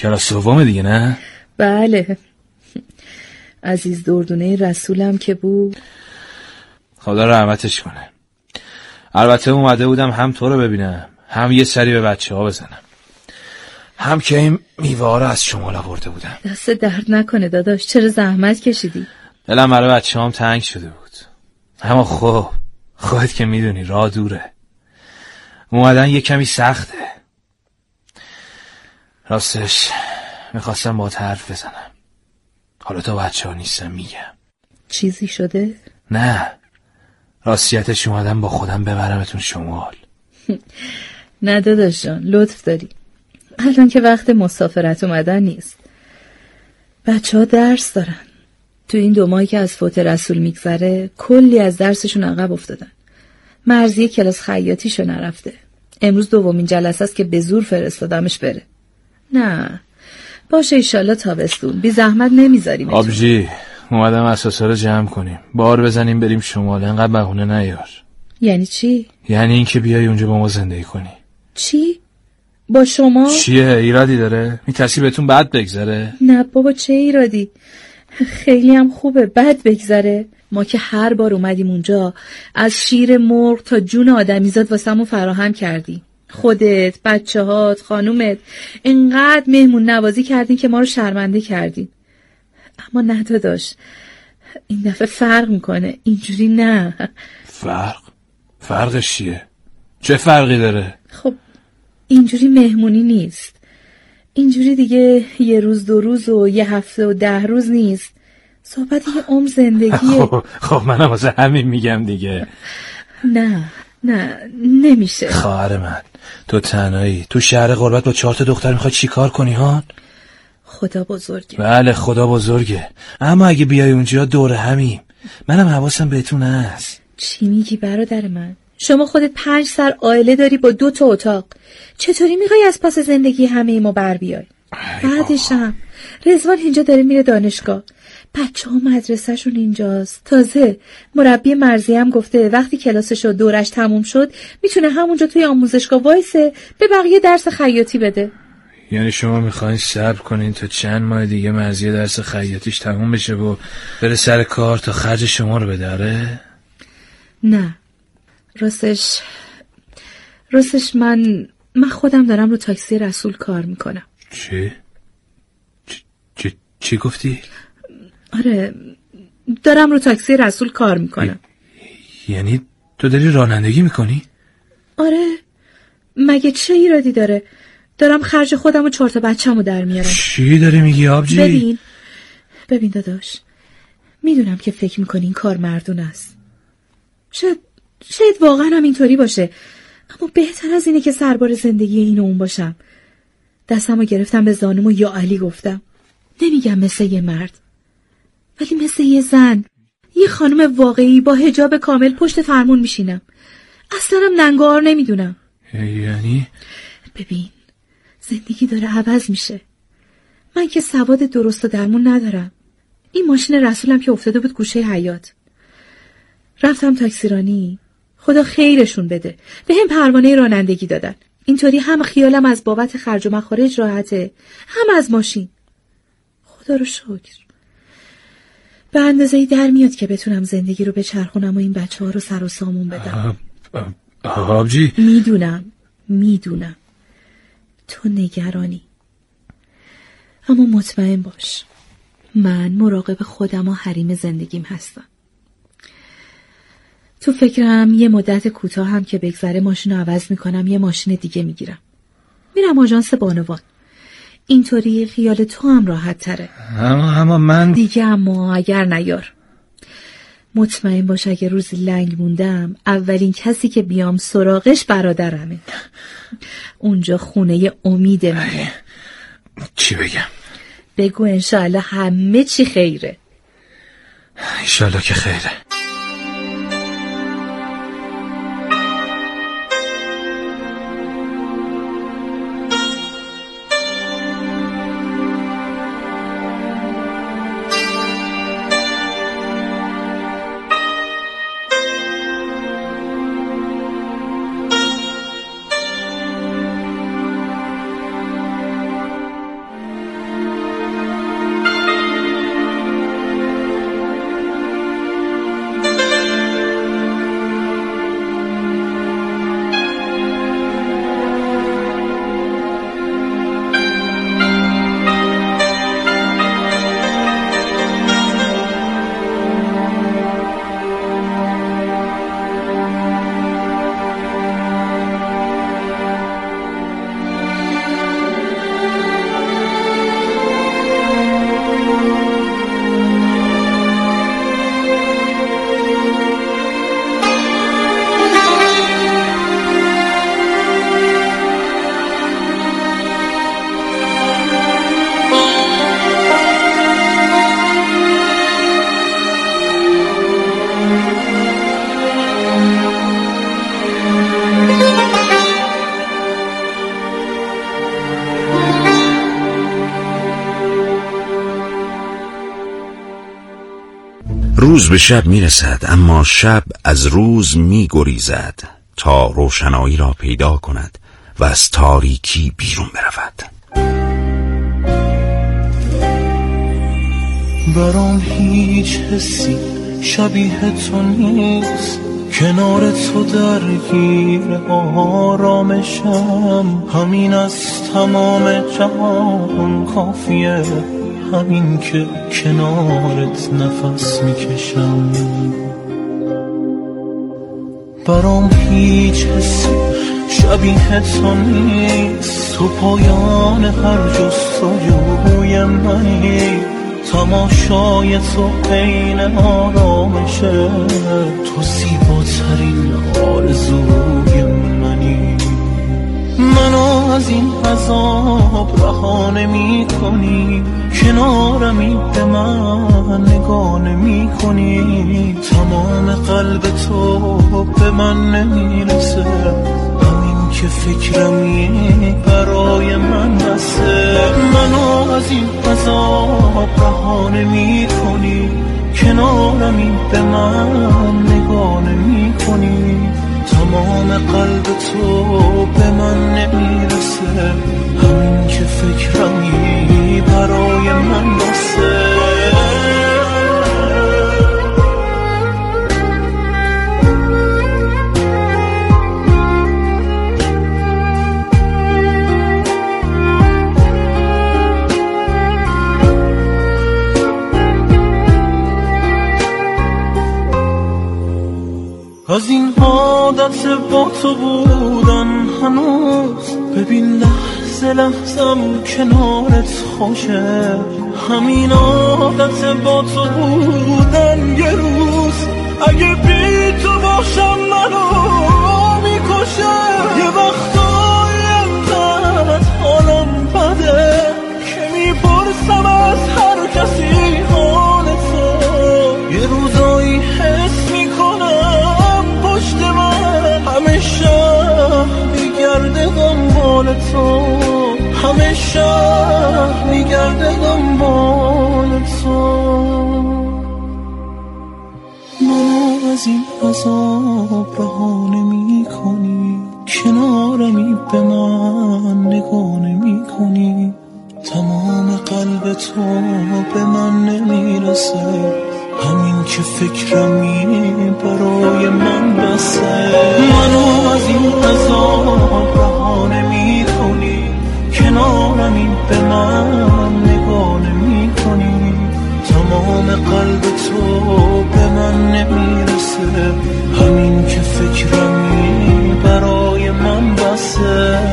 کلاس سوم دیگه نه؟ بله. عزیز دردونه رسولم که بود. خدا رحمتش کنه. البته اومده بودم هم تو رو ببینم، هم یه سری به بچه ها بزنم، هم که این میوه ها رو از شمال آورده بودم. دست درد نکنه داداش، چرا زحمت کشیدی؟ دلم برای بچه هم تنگ شده بود. اما خودت که میدونی راه دوره، اومدن یه کمی سخته. راستش میخواستم با حرف بزنم، حالا تا بچه ها نیستم میگم. چیزی شده؟ نه، راستیتش اومدم با خودم ببرمتون شمال. نه داداش جان، لطف داری. الان که وقت مسافرت اومدن نیست. بچه ها درس دارن. تو این 2 ماهی که از فوت رسول میگذره کلی از درسشون عقب افتادن. مرزی کلاس خیاطیشو نرفته. امروز 2مین جلسه است که به زور فرستادمش بره. نه باشه ایشالله تابستون بی زحمت نمیذاریم. آبجی اومدم اساسا رو جمع کنیم، بار بزنیم بریم شمال، انقدر بهونه نیار. یعنی چی؟ یعنی این که بیای اونجا با ما زندگی کنی. چی؟ با شما؟ چیه ایرادی داره؟ میترسی بهتون بد بگذره؟ نه بابا چه ایرادی، خیلی هم خوبه. بد بگذره؟ ما که هر بار اومدیم اونجا از شیر مرغ تا جون آدمیزاد واسمون فراهم کردی. خودت، بچه هات، خانومت اینقدر مهمون نوازی کردین که ما رو شرمنده کردین. اما نه داداش، این دفعه فرق میکنه، اینجوری نه. فرقش چیه؟ چه فرقی داره؟ خب اینجوری مهمونی نیست، اینجوری دیگه 1 روز 2 روز و 1 هفته و 10 روز نیست، صحبت یه عمر زندگیه. خب منم واسه همین میگم دیگه. نه نمیشه. خواهر من تو تنهایی تو شهر غربت با 4 تا دختر میخوای چی کار کنی ها؟ خدا بزرگه. بله خدا بزرگه، اما اگه بیای اونجا دور همیم، منم حواسم بهتون هست. چی میگی برادر من؟ شما خودت 5 سر عائله داری با 2 تا اتاق، چطوری میخوای از پاس زندگی همه ما بر بیای؟ بعدشم رضوان اینجا داره میره دانشگاه، بچه ها مدرسهشون اینجاست، تازه مربی مرزی هم گفته وقتی کلاسشو دورش تموم شد میتونه همونجا توی آموزشگاه وایسه به بقیه درس خیاطی بده. یعنی شما میخواین صبر کنین تا چند ماه دیگه مرزی درس خیاطیش تموم بشه و بره سر کار تا خرج شما رو بداره؟ نه راستش من خودم دارم رو تاکسی رسول کار میکنم. چی گفتی؟ آره دارم رو تاکسی رسول کار میکنم. یعنی تو داری رانندگی میکنی؟ آره مگه چه ایرادی داره؟ دارم خرج خودم و 4 تا بچه‌مو در میارم. چی داری میگی آبجی؟ ببین داداش، میدونم که فکر میکنی این کار مردونه است، شاید واقعا هم اینطوری باشه، اما بهتر از اینه که سربار زندگی این و اون باشم. دستمو گرفتم به زانوم و یا علی گفتم. نمیگم مثل یه مرد، ولی مثل یه زن، یه خانم واقعی با حجاب کامل پشت فرمون میشینم. اصلا هم ننگار نمیدونم. یعنی؟ ببین زندگی داره عوض میشه. من که سواد درست و درمون ندارم. این ماشین رسولم که افتاده بود گوشه حیاط، رفتم تاکسیرانی، خدا خیرشون بده به هم پروانه رانندگی دادن. اینطوری هم خیالم از بابت خرج و مخارج راحته، هم از ماشین. خدا رو شکر به اندازه‌ای در میاد که بتونم زندگی رو بچرخونم و این بچه ها رو سر و سامون بدم. آبجی میدونم تو نگرانی، اما مطمئن باش من مراقب خودم و حریم زندگیم هستم. تو فکرم یه مدت کوتاه هم که بگذره ماشین رو عوض میکنم، یه ماشین دیگه میگیرم، میرم آژانس بانوان. اینطوری خیال تو هم راحت تره. اما من دیگه اما اگر نیار. مطمئن باش اگه روزی لنگ موندم اولین کسی که بیام سراغش برادرمه. اونجا خونه امیده منه. چی بگم؟ بگو انشاءالله همه چی خیره. انشاءالله که خیره. روز به شب میرسد، اما شب از روز میگریزد تا روشنایی را پیدا کند و از تاریکی بیرون برود. برام هیچ حسی شبیه تو نیست، کنار تو درگیر آرامشم. همین از تمام جهان کافیه، همین که کنارت نفس میکشم. برام هیچ حسی شبیه تو نیست، تو پایان هر جستجوی منی. تماشای تو عین آرامشه، تو زیباترین آرزوی منی. منو از این عذاب رها نمی کنی، کنارمی به من نگاه نمی کنی. تمام قلب تو به من نمیرسه، همین که فکرمی برای من بسه. منو از این عذاب رها نمی کنی، کنارمی به من نگاه نمی کنی. تمام قلب تو به من نمیرسه، همین که فکرمی برای من بسه. از این عادت با تو بودن هنوز، ببین لحظه لحظم کنارت خوشه. همین عادت با تو بودن یه روز اگه بی تو باشم منو میکشه. یه وقتایی انقدر حالم بده که میپرسم از هر کسی حال تو. یه روزایی حس میکنم پشت من همه شهر میگرده دنبال تو، همه شهر میگرده دنبال تو. منو از این عذاب رها نمی کنی، کنارمی به من نگاه نمی کنی. تمام قلب تو به من نمیرسه، همین که فکرمی برای من بسه. منو از این عذاب رها نمی کنی، کنارمی به من نگاه نمی کنی. تمام قلب تو به من نمیرسه، همین که فکرمی برای من بسه.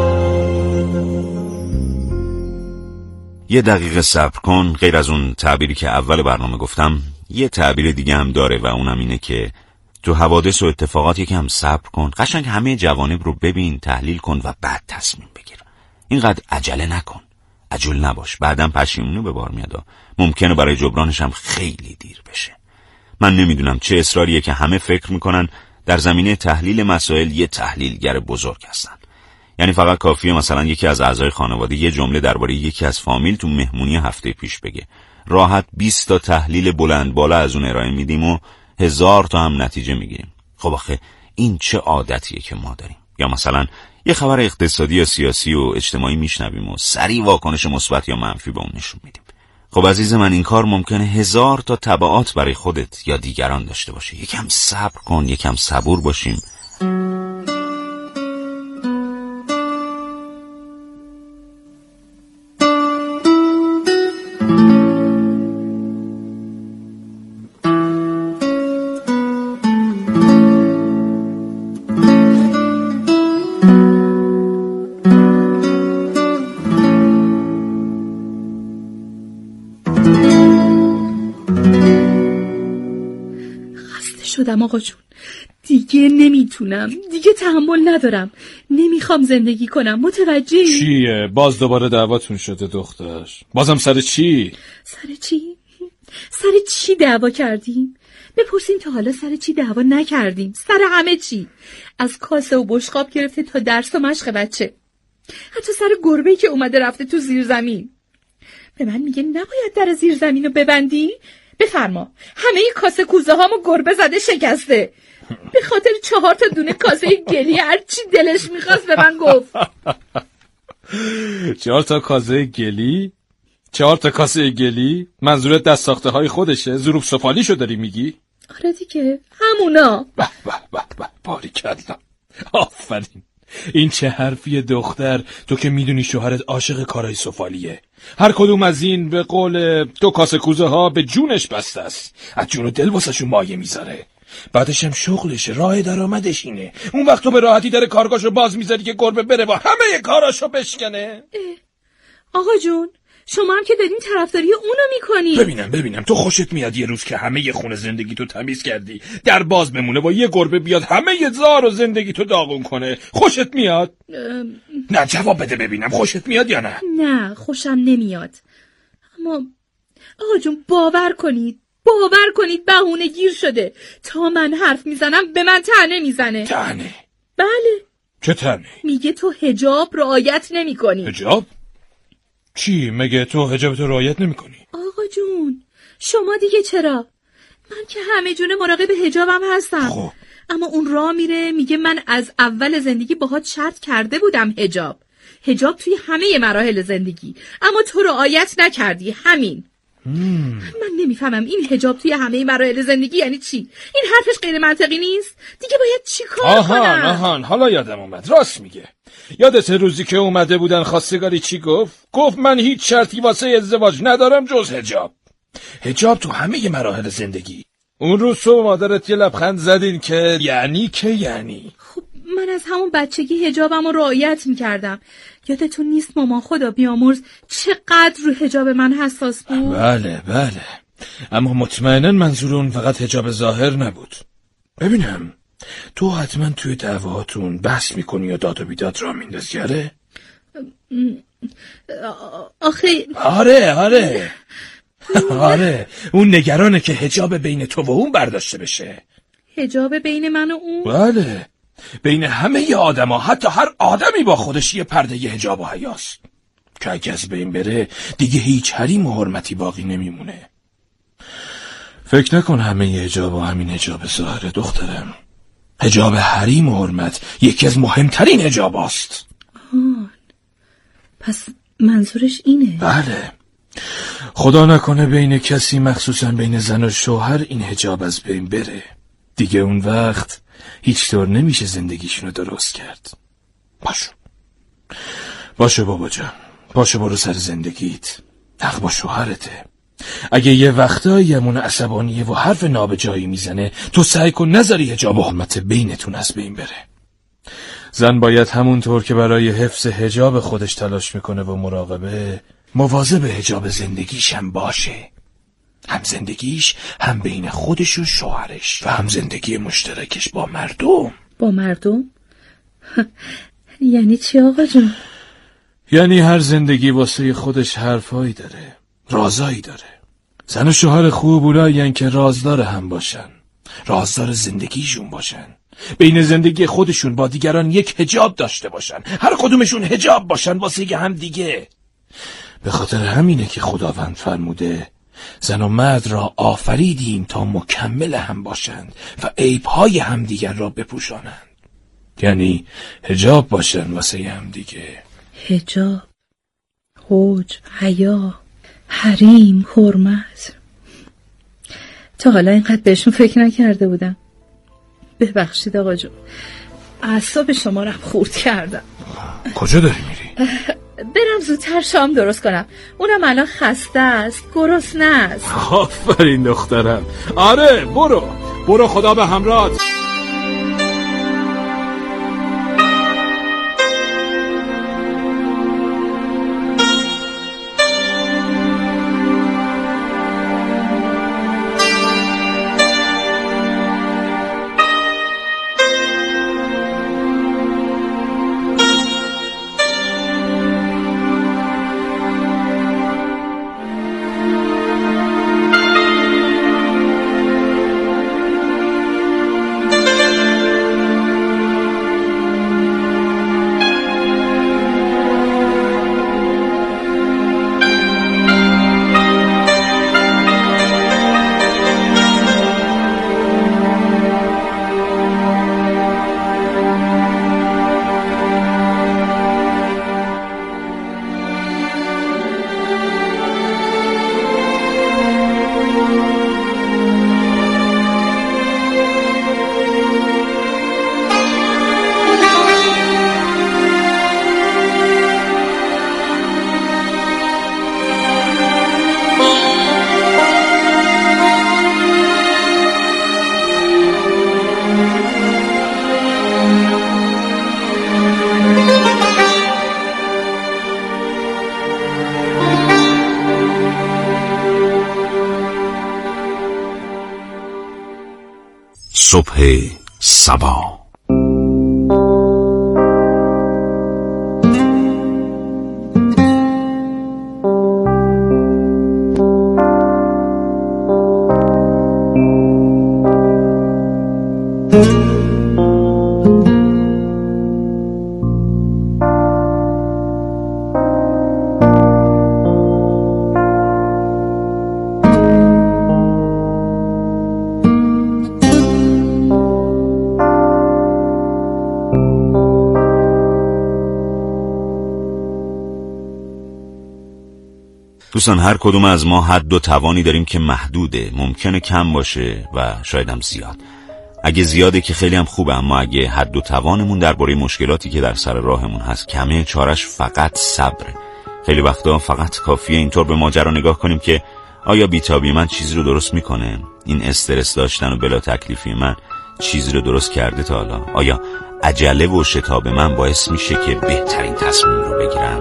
یه دقیقه صبر کن. غیر از اون تعبیری که اول برنامه گفتم، یه تعبیر دیگه هم داره و اونم اینه که تو حوادث و اتفاقات یکم صبر کن، قشنگ همه جوانب رو ببین، تحلیل کن و بعد تصمیم بگیر. اینقدر عجله نکن، عجول نباش، بعدم پشیمونی به بار میاد. ممکنه برای جبرانش هم خیلی دیر بشه. من نمیدونم چه اصراریه که همه فکر میکنن در زمینه تحلیل مسائل یه تحلیلگر بزرگ هستن. یعنی فقط کافیه مثلا یکی از اعضای خانواده یه جمله درباره یکی از فامیل تو مهمونی هفته پیش بگه، راحت 20 تا تحلیل بلند بالا از اون ارائه میدیم و 1000 تا هم نتیجه میگیریم. خب آخه این چه عادتیه که ما داریم؟ یا مثلا یه خبر اقتصادی یا سیاسی و اجتماعی میشنویم و سریع واکنش مثبت یا منفی به اون نشون میدیم. خب عزیز من، این کار ممکنه 1000 تا تبعات برای خودت یا دیگران داشته باشه. یکم صبر کن، یکم صبور باشیم. شدم آقا جون، دیگه نمیتونم، دیگه تحمل ندارم، نمیخوام زندگی کنم. متوجهی؟ چیه؟ باز دوباره دعواتون شده دختر؟ بازم سر چی؟ سر چی؟ سر چی دعوا کردیم؟ بپرسیم تا حالا سر چی دعوا نکردیم؟ سر همه چی، از کاسه و بشقاب گرفته تا درس و مشق بچه، حتی سر گربه‌ای که اومده رفته تو زیرزمین. به من میگه نباید در زیرزمین رو ببندی؟ بفرما. همه کاسه کوزه هامو گربه زده شکسته. به خاطر 4 دونه کاسه گلی هرچی دلش میخواست به من گفت. 4 کاسه گلی؟ 4 کاسه گلی؟ منظورت دست ساخته های خودشه؟ ظروف سفالیشو داری میگی؟ آره دیگه، همونا. به به به به، باریکلا، آفرین. این چه حرفیه دختر؟ تو که میدونی شوهرت عاشق کارهای سفالیه. هر کدوم از این به قول 2 کاسه کوزه ها به جونش بسته است. از جون و دل واسهشون مایه میذاره. بعدش هم شغلشه، راه درآمدش اینه. اون وقت تو به راحتی در کارگاهشو باز میذاری که گربه بره با همه کاراشو بشکنه. آقا جون، شما هم که دارین طرفداری اونو میکنی. ببینم تو خوشت میاد یه روز که همه خونه زندگی تو تمیز کردی در باز بمونه و یه گربه بیاد همه زار و زندگی تو داغون کنه؟ خوشت میاد؟ نه جواب بده ببینم، خوشت میاد یا نه؟ نه، خوشم نمیاد. اما آقا جون باور کنید بهونه گیر شده. تا من حرف میزنم به من طعنه میزنه. طعنه؟ بله. چه طعنه؟ میگه تو حجاب رعایت نمیکنی. حجاب؟ چی مگه تو حجابت رعایت نمیکنی؟ آقا جون شما دیگه چرا؟ من که همه جونه مراقب حجابم هستم. خب اما اون راه میره میگه من از اول زندگی باهات شرط کرده بودم حجاب توی همه مراحل زندگی، اما تو رعایت نکردی. همین. من نمیفهمم این حجاب توی همه مراحل زندگی یعنی چی؟ این حرفش غیر منطقی نیست؟ دیگه باید چی کار کنم؟ آهان حالا یادم اومد، راست میگه. یادت روزی که اومده بودن خواستگاری چی گفت من هیچ شرطی واسه ازدواج ندارم جز حجاب تو همه مراحل زندگی. اون روز تو مادرت یه لبخند زدین که یعنی خب من از همون بچگی حجابم رو رعایت میکردم. یادتون نیست مامان خدا بیامرز چقدر رو حجاب من حساس بود؟ بله اما مطمئناً منظور اون فقط حجاب ظاهر نبود. ببینم تو حتما توی دعواتون بحث میکنی یا داد و بیداد را میندازی؟ آخه آره اون نگرانه که حجاب بین تو و اون برداشته بشه. حجاب بین من و اون؟ بله، بین همه آدم ها، حتی هر آدمی با خودش یه پرده ی حجاب و حیاست که اگه از بین بره دیگه هیچ حریم و حرمتی باقی نمیمونه. فکر نکن همه ی حجاب و همین حجاب ظاهره دخترم. حجاب حریم و حرمت یکی از مهمترین حجاب هاست. پس منظورش اینه؟ بله، خدا نکنه بین کسی مخصوصا بین زن و شوهر این حجاب از بین بره، دیگه اون وقت هیچ طور نمیشه زندگیشونو درست کرد. باشه بابا جان، باشه برو سر زندگیت، حق با شوهرته. اگه یه وقتایی همون عصبانیه و حرف نابجایی میزنه تو سعی کن نذاری حجاب و حرمت بینتون از بین بره. زن باید همونطور که برای حفظ حجاب خودش تلاش میکنه و مراقبه، مواظب حجاب زندگیش هم باشه. هم زندگیش، هم بین خودش و شوهرش، و هم زندگی مشترکش با مردم. با مردم؟ یعنی چی آقا جون؟ یعنی هر زندگی واسه خودش حرفایی داره، رازایی داره. زن و شوهر خوب اونایین که رازدار هم باشن، رازدار زندگیشون باشن، بین زندگی خودشون با دیگران یک حجاب داشته باشن، هر کدومشون حجاب باشن واسه هم دیگه. به خاطر همینه که خداوند فرموده زن و مرد را آفریدیم تا مکمل هم باشند و عیبهای هم دیگر را بپوشانند. یعنی حجاب باشن واسه هم دیگه. حجاب، حج، حیا، حریم، حرمت. تا حالا اینقدر بهشون فکر نکرده بودم. ببخشید آقا جون، اعصاب شما رو خورد کردم. کجا داری میری؟ برم زودتر شام درست کنم. اونم الان خسته است، گرسنه است. آفرین دخترم. آره برو خدا به همراهت. صبح صبا. دوستان، هر کدوم از ما حد و توانی داریم که محدوده، ممکنه کم باشه و شاید هم زیاد. اگه زیاده که خیلی هم خوبه، اما اگه حد و توانمون درباره مشکلاتی که در سر راهمون هست کمه، چارش فقط صبره. خیلی وقتا فقط کافیه اینطور به ماجرا نگاه کنیم که آیا بیتابی من چیزی رو درست میکنه؟ این استرس داشتن و بلا تکلیفی من چیزی رو درست کرده تا حالا؟ آیا عجله و شتاب من باعث میشه که بهترین تصمیم رو بگیرم؟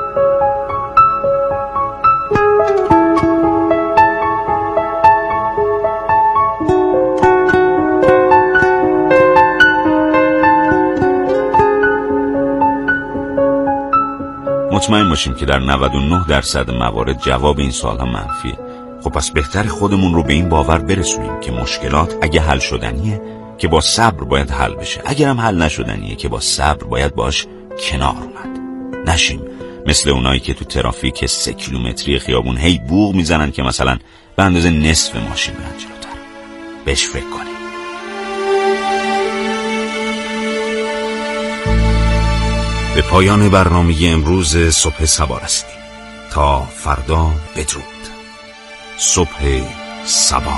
مطمئن باشیم که در 99% موارد جواب این سوالها منفیه. خب پس بهتر خودمون رو به این باور برسونیم که مشکلات اگه حل شدنیه که با صبر باید حل بشه، اگرم حل نشدنیه که با صبر باید باش کنار اومد. نشیم مثل اونایی که تو ترافیک 3 کیلومتری خیابون هی بوق میزنن که مثلا به اندازه نصف ماشین برن جلوتر. بهش فکر کنیم. به پایان برنامه امروز صبح صبا رسیدیم. تا فردا بدرود. صبح صبا.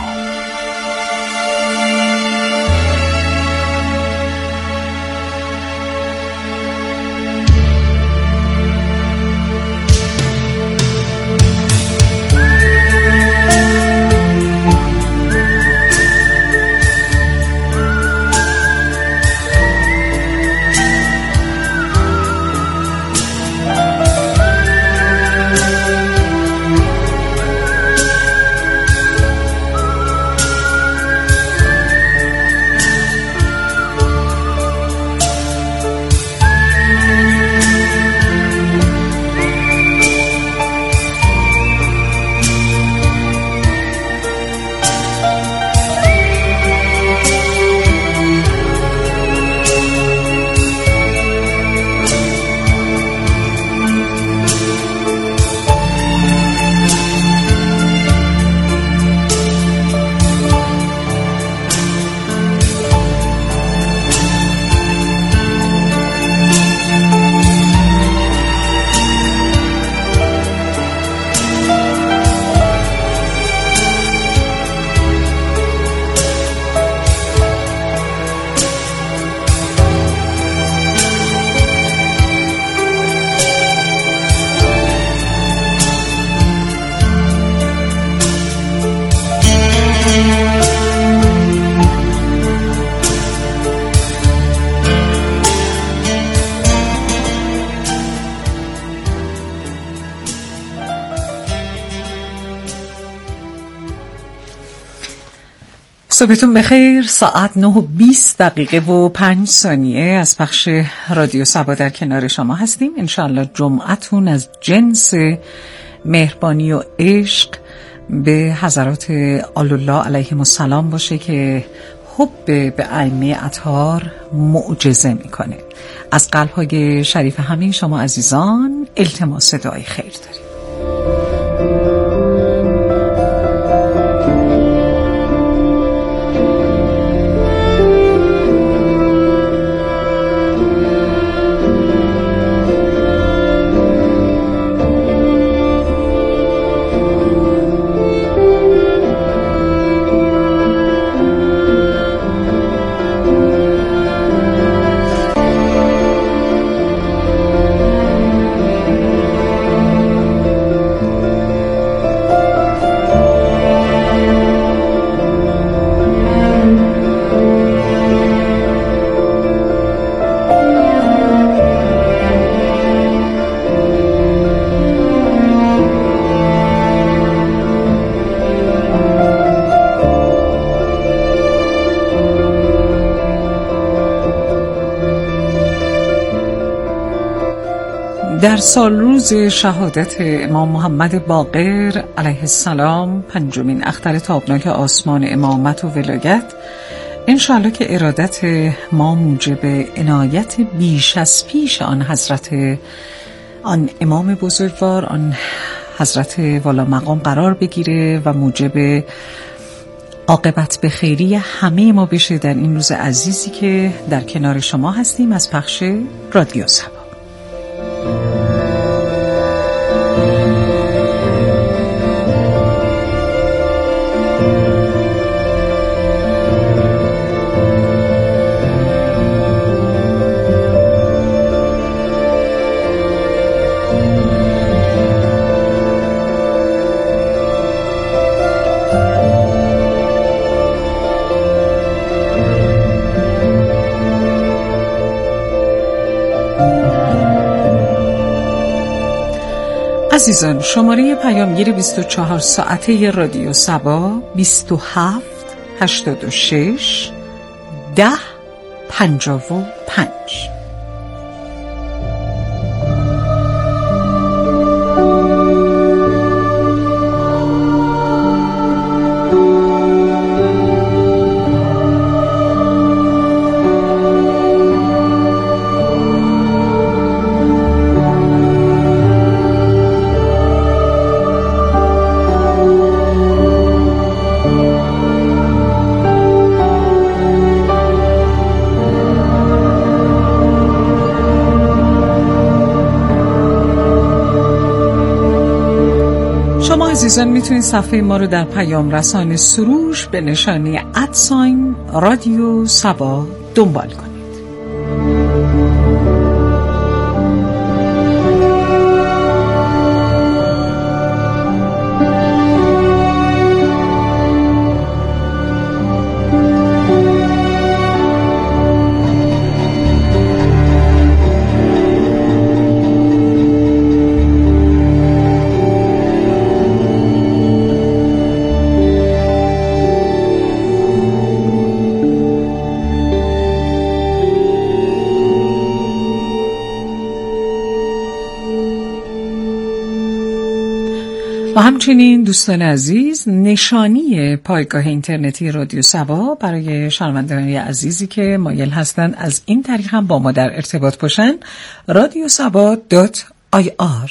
صبحتون بخیر. ساعت 9:20 و 5 ثانیه از پخش رادیو صبا در کنار شما هستیم. انشالله جمعتون از جنس مهربانی و عشق به حضرات آل‌الله علیهم السلام باشه که حب به ائمه اطهار معجزه میکنه. از قلب‌های شریف همه شما عزیزان التماس دعای خیر داریم. در سال روز شهادت امام محمد باقر علیه السلام، پنجمین اختر تابناک آسمان امامت و ولایت، انشاءالله که ارادت ما موجب عنایت بیش از پیش آن امام بزرگوار، آن حضرت والا مقام قرار بگیره و موجب عاقبت به خیری همه ما بشه در این روز عزیزی که در کنار شما هستیم از پخش رادیو سبا. عزیزان، شماره پیامگیر 24 ساعته رادیو سبا 27 86 10 55. عزیزان میتونید صفحه ما رو در پیام رسان سروش به نشانی رادیو سبا دنبال کنید. و همچنین دوستان عزیز، نشانی پایگاه اینترنتی رادیو سبا برای شنوندگان عزیزی که مایل هستند از این طریق هم با ما در ارتباط باشن، radiosaba.ir.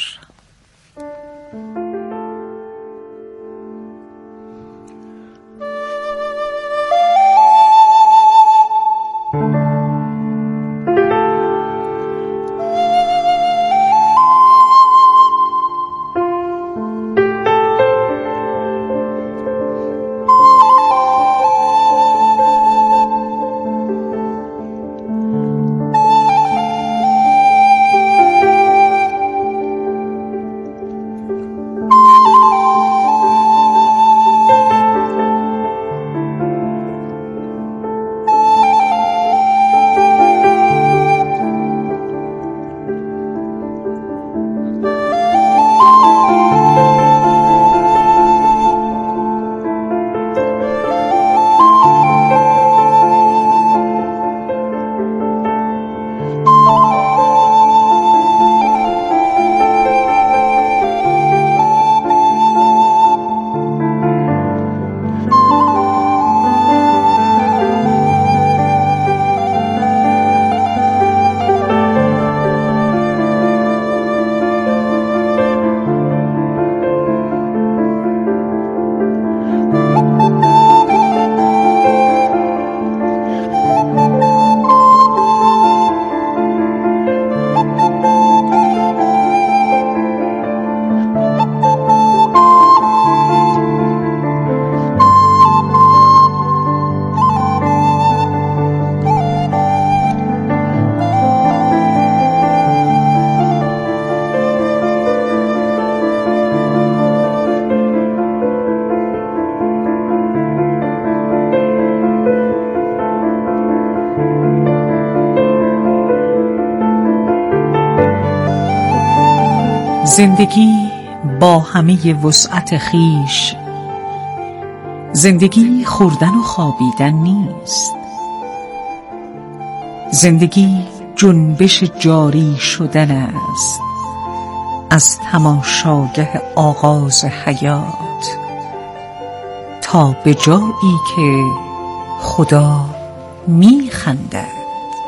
زندگی با همه وسعت خیش، زندگی خوردن و خوابیدن نیست. زندگی جنبش جاری شدن است. از تماشاگه آغاز حیات تا به جایی که خدا می خندد.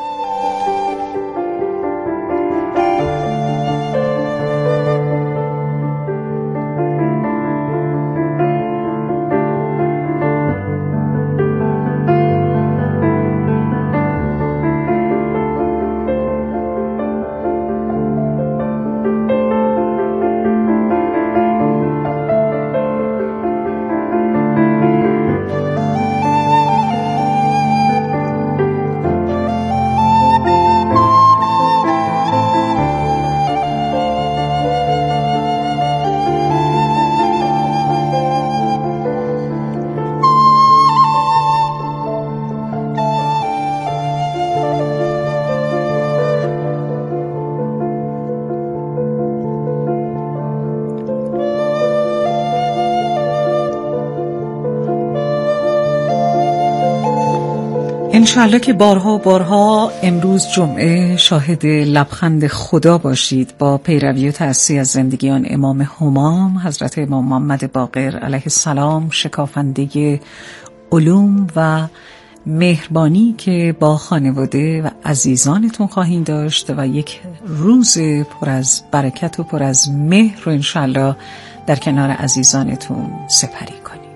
انشاءالله که بارها و بارها امروز جمعه شاهد لبخند خدا باشید با پیروی و تأسی از زندگی آن امام همام حضرت امام محمد باقر علیه السلام، شکافنده علوم و مهربانی که با خانواده و عزیزانتون خواهید داشت و یک روز پر از برکت و پر از مهر رو انشاءالله در کنار عزیزانتون سپری کنید.